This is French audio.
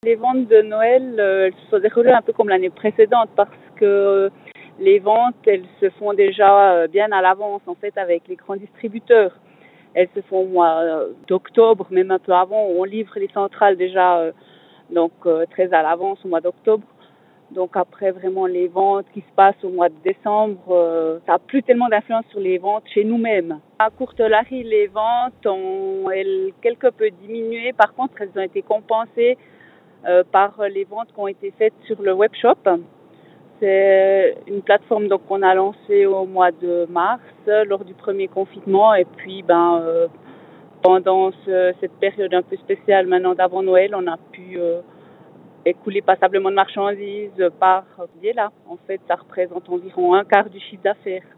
Les ventes de Noël, elles se sont déroulées un peu comme l'année précédente parce que les ventes, elles se font déjà bien à l'avance en fait avec les grands distributeurs. Elles se font au mois d'octobre, même un peu avant. On livre les centrales déjà très à l'avance au mois d'octobre. Donc après vraiment les ventes qui se passent au mois de décembre, ça n'a plus tellement d'influence sur les ventes chez nous-mêmes. À Courtelary, les ventes ont quelque peu diminué. Par contre, elles ont été compensées par les ventes qui ont été faites sur le webshop. C'est une plateforme qu'on a lancée au mois de mars lors du premier confinement et puis pendant cette période un peu spéciale maintenant d'avant Noël, on a pu écouler passablement de marchandises par biais là. En fait, ça représente environ un quart du chiffre d'affaires.